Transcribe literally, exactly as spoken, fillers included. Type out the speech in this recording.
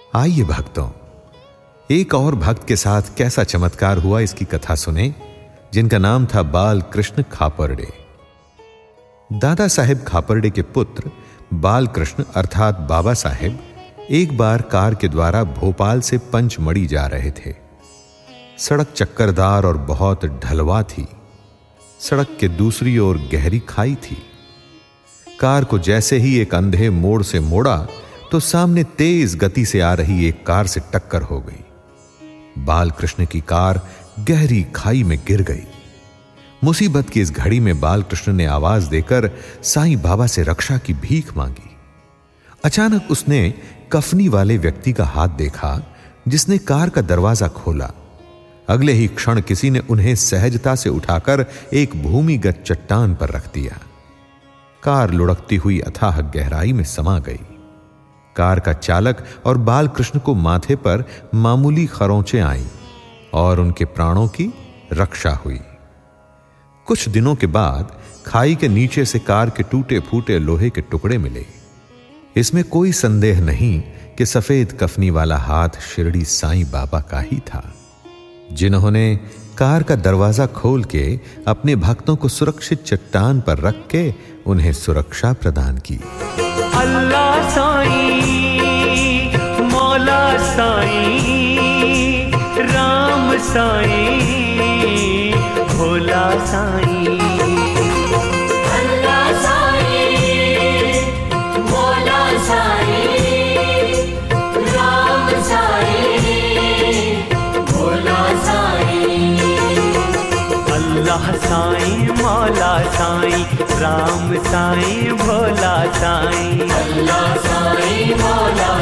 आइए भक्तों, एक और भक्त के साथ कैसा चमत्कार हुआ इसकी कथा सुने, जिनका नाम था बाल कृष्ण खापर्डे। दादा साहेब खापर्डे के पुत्र बाल कृष्ण अर्थात बाबा साहेब एक बार कार के द्वारा भोपाल से पंचमढ़ी जा रहे थे। सड़क चक्करदार और बहुत ढलवा थी। सड़क के दूसरी ओर गहरी खाई थी। कार को जैसे ही एक अंधे मोड़ से मोड़ा तो सामने तेज गति से आ रही एक कार से टक्कर हो गई। बाल कृष्ण की कार गहरी खाई में गिर गई। मुसीबत की इस घड़ी में बाल कृष्ण ने आवाज देकर साईं बाबा से रक्षा की भीख मांगी। अचानक उसने कफनी वाले व्यक्ति का हाथ देखा, जिसने कार का दरवाजा खोला। अगले ही क्षण किसी ने उन्हें सहजता से उठाकर एक भूमिगत चट्टान पर रख दिया। कार लुढ़कती हुई अथाह गहराई में समा गई। कार का चालक और बाल कृष्ण को माथे पर मामूली खरोंचें आईं और उनके प्राणों की रक्षा हुई। कुछ दिनों के बाद खाई के नीचे से कार के टूटे फूटे लोहे के टुकड़े मिले। इसमें कोई संदेह नहीं कि सफेद कफनी वाला हाथ शिरडी साईं बाबा का ही था, जिन्होंने कार का दरवाजा खोल के अपने भक्तों को सुरक्षित चट्टान पर रख के उन्हें सुरक्षा प्रदान की। अल्लाह साईं, मौला साईं, राम साईं, भोला साईं। अल्लाह साईं, मौला साईं, राम साईं, भोला साईं। अल्लाह साईं, मौला साईं, राम साईं, भोला साईं। अल्लाह साईं, मौला